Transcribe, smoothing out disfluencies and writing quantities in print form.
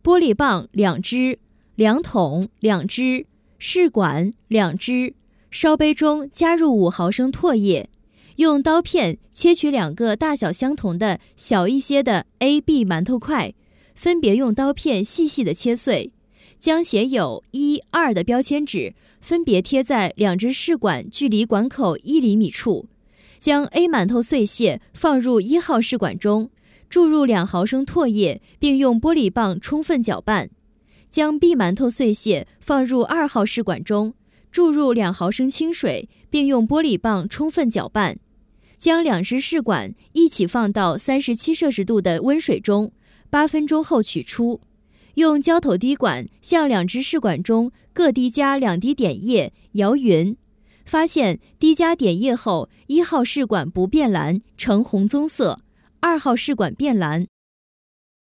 玻璃棒2只，量筒2只，试管2只，烧杯中加入5毫升唾液，用刀片切取2个大小相同的小一些的 A、B 馒头块，分别用刀片细细的切碎，将写有1、2的标签纸分别贴在2只试管距离管口1厘米处，将 A 馒头碎屑放入1号试管中，注入2毫升唾液，并用玻璃棒充分搅拌。将 B 馒头碎屑放入2号试管中，注入2毫升清水，并用玻璃棒充分搅拌。将2只试管一起放到37摄氏度的温水中，8分钟后取出。用胶头滴管向2只试管中各滴加2滴碘液，摇匀。发现滴加碘液后，1号试管不变蓝，呈红棕色；2号试管变蓝。